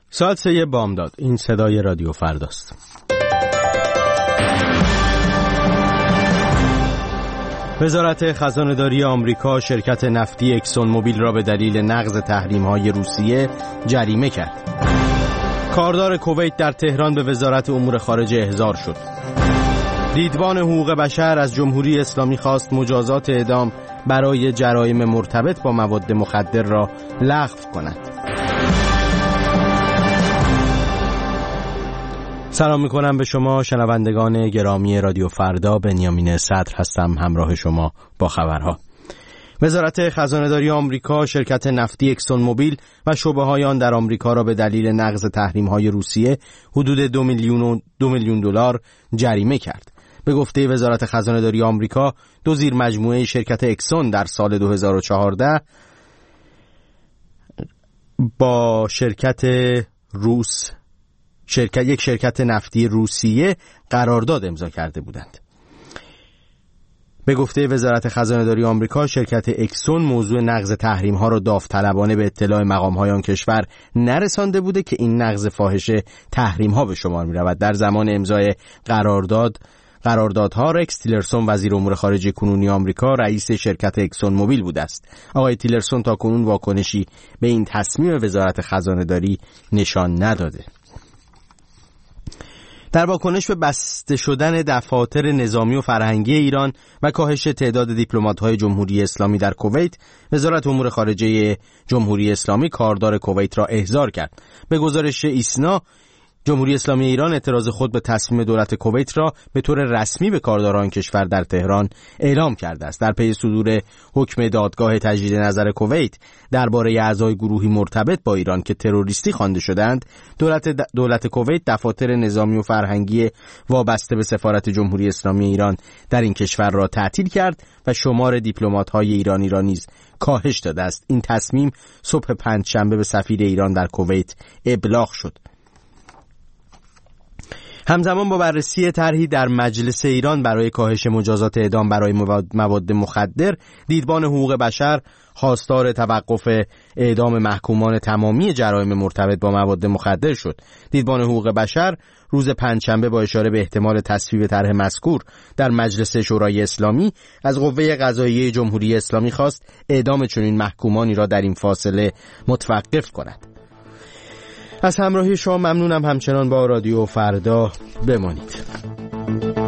ساعت 3 بامداد. این صدای رادیو فرداست. وزارت خزانه‌داری آمریکا شرکت نفتی اکسون موبیل را به دلیل نقض تحریم‌های روسیه جریمه کرد. کاردار کویت در تهران به وزارت امور خارجه احضار شد. دیدبان حقوق بشر از جمهوری اسلامی خواست مجازات اعدام برای جرایم مرتبط با مواد مخدر را لغو کند. سلام میکنم به شما شنوندگان گرامی رادیو فردا. بنیامین صدر هستم همراه شما با خبرها. وزارت خزانه‌داری آمریکا شرکت نفتی اکسون موبیل و شعبه‌های آن در آمریکا را به دلیل نقض تحریم‌های روسیه حدود 2 میلیون دلار جریمه کرد. به گفته وزارت خزانه‌داری آمریکا، دو زیر مجموعه شرکت اکسون در سال 2014 با یک شرکت نفتی روسیه قرارداد امضا کرده بودند. به گفته وزارت خزانه‌داری آمریکا، شرکت اکسون موضوع نقض تحریم‌ها را داوطلبانه به اطلاع مقام‌های آن کشور نرسانده بوده که این نقض فاحش تحریم‌ها به شمار می‌رود. در زمان امضای قراردادها رکس تیلرسون وزیر امور خارجه کنونی آمریکا رئیس شرکت اکسون موبیل بوده است. آقای تیلرسون تاکنون واکنشی به این تصمیم وزارت خزانه‌داری نشان نداده. در واکنش به بسته شدن دفاتر نظامی و فرهنگی ایران و کاهش تعداد دیپلمات‌های جمهوری اسلامی در کویت، وزارت امور خارجه جمهوری اسلامی کاردار کویت را احضار کرد. به گزارش ایسنا، جمهوری اسلامی ایران اعتراض خود به تصمیم دولت کویت را به طور رسمی به کارداران کشور در تهران اعلام کرده است. در پی صدور حکم دادگاه تجدید نظر کویت درباره اعضای گروهی مرتبط با ایران که تروریستی خوانده شدند، دولت کویت دفاتر نظامی و فرهنگی وابسته به سفارت جمهوری اسلامی ایران در این کشور را تعطیل کرد و شمار دیپلمات‌های ایرانی را نیز کاهش داده است. این تصمیم صبح پنجشنبه به سفیر ایران در کویت ابلاغ شد. همزمان با بررسی طرحی در مجلس ایران برای کاهش مجازات اعدام برای مواد مخدر، دیدبان حقوق بشر خواستار توقف اعدام محکومان تمامی جرایم مرتبط با مواد مخدر شد. دیدبان حقوق بشر روز پنجشنبه با اشاره به احتمال تصویب طرح مذکور در مجلس شورای اسلامی از قوه قضاییه جمهوری اسلامی خواست اعدام چنین محکومانی را در این فاصله متوقف کند. از همراهی شما ممنونم. همچنان با رادیو فردا بمانید.